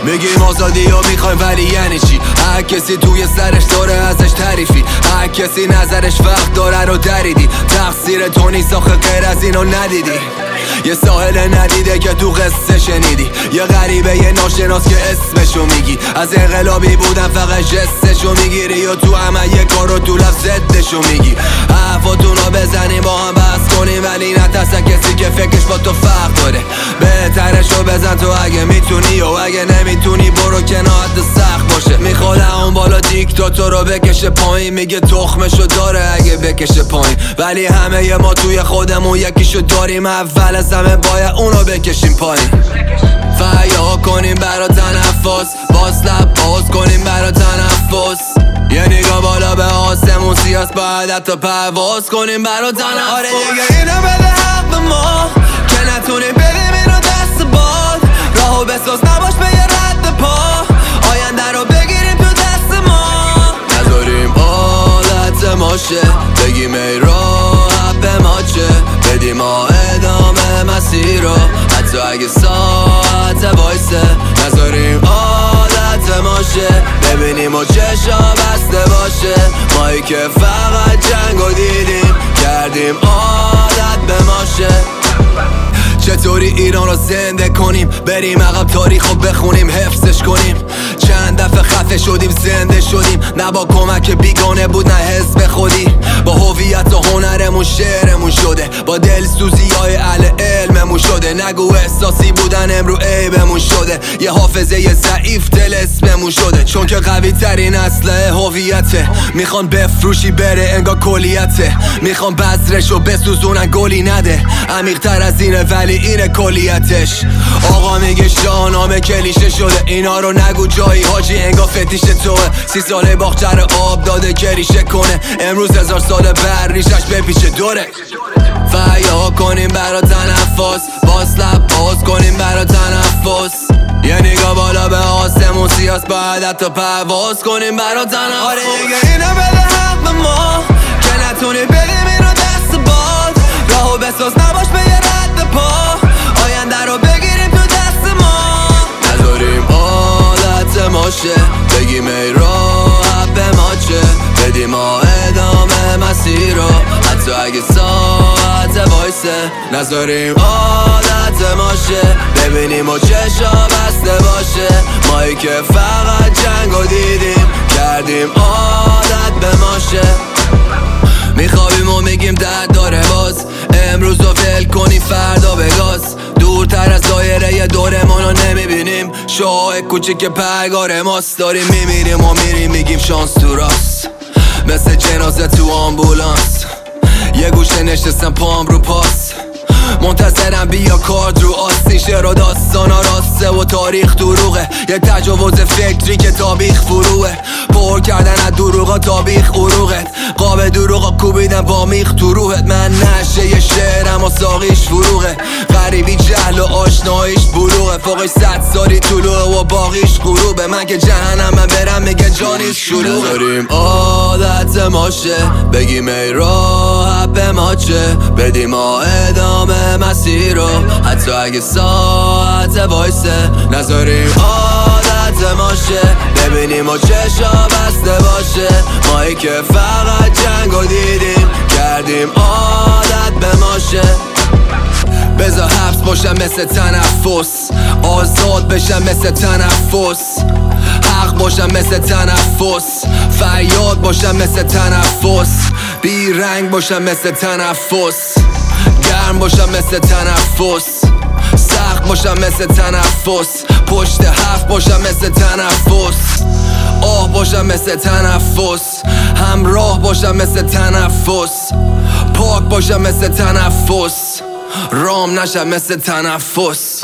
میگیم آزادی رو میخوایم ولی یعنی چی؟ هر کسی توی سرش داره ازش تعریفی، هر کسی نظرش وقت داره رو دریدی. تقصیر تو نیست آخه غیر از اینو ندیدی. یه ساحل ندیده که تو قصه شنیدی، یه غریبه یه ناشناس که اسمشو میگی. از انقلابی بودن فقط جستشو میگیری یا تو همه یه کارو تو لفظ ضدشو میگی. حرفاتونو بزنیم با هم بحث کنیم ولی نترسن کسی که فکرش با تو فرق داره. بهترشو بزن تو اگه میتونی و اگه نمیتونی برو کنار حد سخت باشه. میخواد اون بالا دیکتاتور رو بکشه پایین، میگه تخمشو داره اگه بکشه پایین. ولی همه ما توی خودمون یکیشو داریم، اول از همه باید اونو بکشیم پایین. فریاد کنیم برا تنفس، باز لب باز کنیم برا تنفس. یه نگاه بالا به آسمون سیاست، باید حتی پرواز کنیم برا تنفس. آره دیگه اینو بده حق به ما که نتونیم بریم اینو دست باد. راهو بساز نباش به یه رد پا، آینده رو بگیریم تو دست ما. نذاریم حالت ماشه بگیم ای راحت به ما چه، بدیم ما ادامه مسیر رو حتی اگه ساعت وایسه. نذاریم عادت ماشه ببینیم و چشا بسته باشه. مایی که فقط جنگو دیدیم کردیم عادت به ماشه. چطوری ایران رو زنده کنیم، بریم عقب تاریخ رو بخونیم حفظش کنیم. چند دفعه خفه شدیم زنده شدیم، نه با کمک بیگانه بود نه حزب خودی. با هویت و هنرمون شعرمون شده، با دلسوزی های اهل علممون شده. نگو احساسی بودن امرو عیبمون شده، یه حافظه یه ضعیف دل اسممون شده. چون که قوی ترین اسلحه هویته، میخوان بفروشی بره انگار کلیته. میخوان بذرشو بسوزونن گلی نده، عمیق تر از اینه ولی اینه کلیتش. آقا میگه شاهنامه کلیشه شده، اینا رو نگو جایی حاجی انگار فتیش توه. 30 ساله باغچه آب داده که ریشه کنه، امروز 1000 ساله بر ریشش بپیچه دوره. فریاد کنیم برا تنفس، باز لب باز کنیم برا تنفس. یه نگاه بالا به آسمون سیاست، باید حتی پرواز کنیم برا تنفس. آره دیگه اینو بده حق به ما که نتونی بریم اینو دست باد. راهو بساز نباش به یه رد پا، آینده رو بگیریم تو دست ما. نذاریم عادت ماشه بگیم ای راحت به ما چه، بدیم ما ادامه مسیر رو حتی اگه ساعت وایسه. نذاریم عادت ماشه ببینیم و چشا بسته باشه. مایی که فقط جنگو دیدیم کردیم عادت به ماشه. میخوابیم و میگیم درد داره باز، امروز رو ول کنیم فردا بگاز. دورتر از دایره یه دورمون رو نمیبینیم، شاه کوچیک پرگار ماست. داریم میمیریم و میریم میگیم شانس تو راست، مثل جنازه تو آمبولانس. یه گوشه نشستم پام رو پاس، منتظرم بیا کارد رو آستین. شعر و داستانا راسته و تاریخ دروغه، یه تجاوز فکری که تابیخ فروه. پر کردن از دروغا تابیخ عروقت، قاب دروغا کوبیدن با میخ تو روحت. من نشه یه شعرم و ساقیش فروغه، غریبی جهل و آشناییش بلوغه. فوقش 100 سالی طلوعه و باقیش غروبه. من که جهنم من برم میگه جانیش شروعه. نذاریم عادت ماشه بگیم ای راحت به ما چه، بدیم ما ادامه مسیر رو حتی اگه ساعت وایسه. نذاریم عادت ماشه ببینیم و چشا بسته باشه. مایی که فقط جنگو دیدیم کردیم عادت به ماشه. بذار حبس باشم مثل تنفس، آزاد بشم مثل تنفس. حق باشم مثل تنفس، فریاد باشم مثل تنفس. بی رنگ باشم مثل تنفس، گرم باشم مثل تنفس. سخت باشم مثل تنفس، پشت حرف باشم مثل تنفس. آه باشم مثل تنفس، همراه باشم مثل تنفس. پاک باشم مثل تنفس، رام نشم مثل تنفس.